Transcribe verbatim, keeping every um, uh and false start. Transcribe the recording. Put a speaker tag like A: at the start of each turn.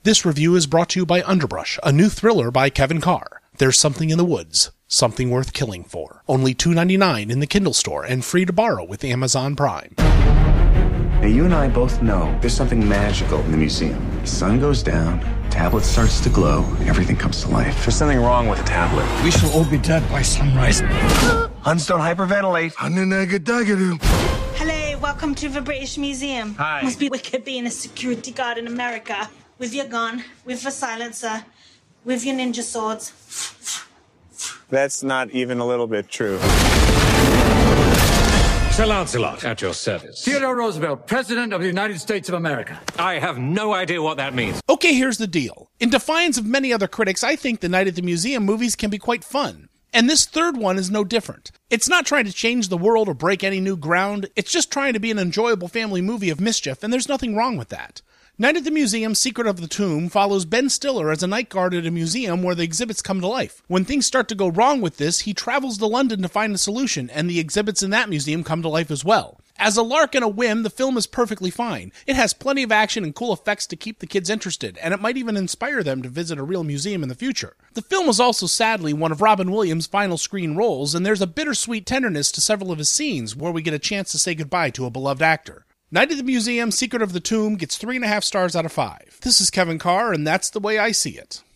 A: This review is brought to you by Underbrush, a new thriller by Kevin Carr. There's something in the woods, something worth killing for. Only two dollars and ninety-nine cents in the Kindle store and free to borrow with Amazon Prime.
B: Now, you and I both know there's something magical in the museum. The sun goes down, tablet starts to glow, everything comes to life. There's something wrong with the tablet.
C: We shall all be dead by sunrise.
B: Huns don't hyperventilate.
D: Hello, welcome to the British Museum.
B: Hi.
D: Must be wicked being a security guard in America. With your gun, with a silencer, with your ninja swords.
E: That's not even a little bit true.
F: Sir Lancelot, at your service.
C: Theodore Roosevelt, President of the United States of America.
F: I have no idea what that means.
A: Okay, here's the deal. In defiance of many other critics, I think the Night at the Museum movies can be quite fun. And this third one is no different. It's not trying to change the world or break any new ground. It's just trying to be an enjoyable family movie of mischief, and there's nothing wrong with that. Night at the Museum: Secret of the Tomb follows Ben Stiller as a night guard at a museum where the exhibits come to life. When things start to go wrong with this, he travels to London to find a solution, and the exhibits in that museum come to life as well. As a lark and a whim, the film is perfectly fine. It has plenty of action and cool effects to keep the kids interested, and it might even inspire them to visit a real museum in the future. The film is also sadly one of Robin Williams' final screen roles, and there's a bittersweet tenderness to several of his scenes where we get a chance to say goodbye to a beloved actor. Night at the Museum: Secret of the Tomb gets three and a half stars out of five. This is Kevin Carr, and that's the way I see it.